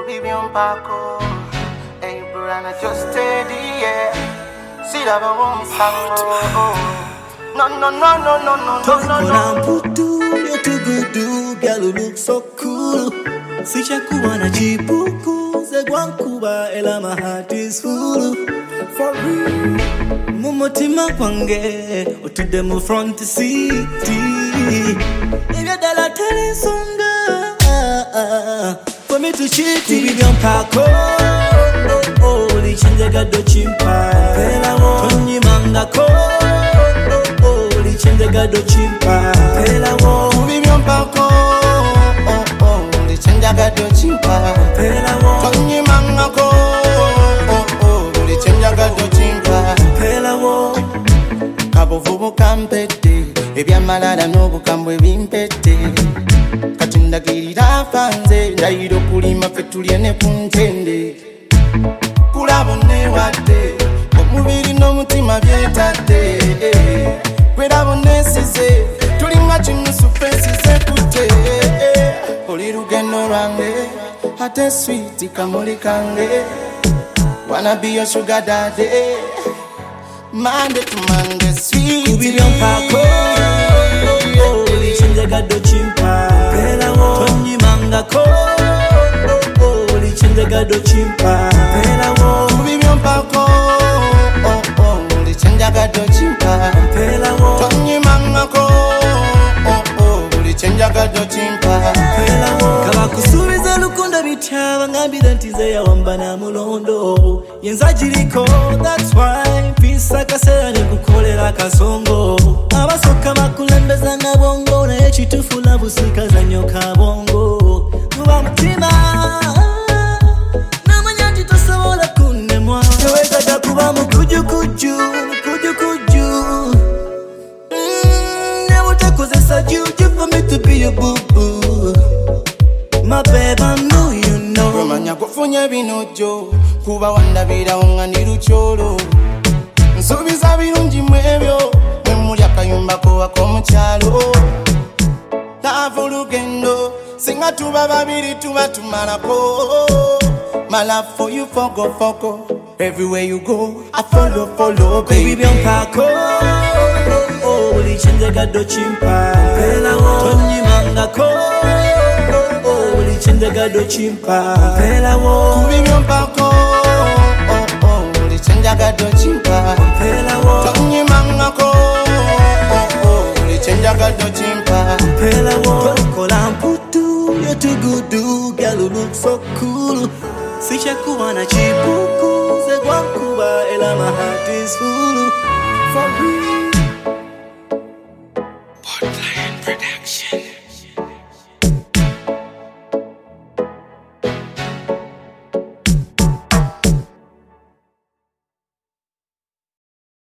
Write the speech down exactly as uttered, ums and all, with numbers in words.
Vivian Paco, hey Brianna, just steady, yeah. See that I won't sing. No, no, no, no, no, no, no, no, no. You're too good, do, girl, you look so cool. Sisha kuwana chipuku, zegwankuba, ela my heart is full. For real, mumutima kwange, otudemu front city. If dala tele songa, for me to cheat, Vivian Paco, oh oh, lichenjega do chimpa, pela wo, Tony Mangako, oh oh, lichenjega do chimpa, pela wo, Vivian Paco, oh oh, lichenjega do chimpa, pela wo, Tony Mangako, oh oh, lichenjega do chimpa, pela wo, Cabo Vubu Campete, ebya malala no bukambwe bimpete. Katinda girira fanze ndayiro kulima fetulye ne kuntende kulabone wadde omubiri n'omutima byetadde kwelabone size tulinga kinusu fesize kute oli lugendo lwange ate sweet kamuli kange wanna be your sugar daddy Monday to Monday sweet Vivian Paco lichenjega do chimpa pela wo Tony Mangako oh lichenjega do chimpa pela wo Vivian Paco oh oh lichenjega do chimpa pela wo Tony Mangako oh oh lichenjega do chimpa pela wo kaba kusubiza lukunda bitaba ngambira ntize ya wambana mulondo yenza jiriko that's why pisa kasera ni kukolera kasongo abasoka makulembeza na bongo na ekitufu labusika za nyoka bongo kuba mutima namanya titosobola kunemwa teweza kuba mukuju kuju kuju kuju never takozesa juju for me to be your boo boo my babe I know you know romanya kufunye binojo kuba wandabira ongani lucholo nsubiza birungi mwebyo mwemuli akayumba ko akomukyalo lava olugendo singa tuba babiri tuba tumalako my love for you fogo fogo everywhere you go I follow follow baby Vivian Paco oh lichenjega do chimpa pela wo Tony Mangako oh lichenjega do chimpa pela wo Vivian Paco oh oh lichenjega do chimpa pela wo Tony Mangako oh oh lichenjega do chimpa pela wo kola mputu you're too good do girl you look so cool Sisha kuwana chipuku zegwankuba ela my heart is full for real Portland Production.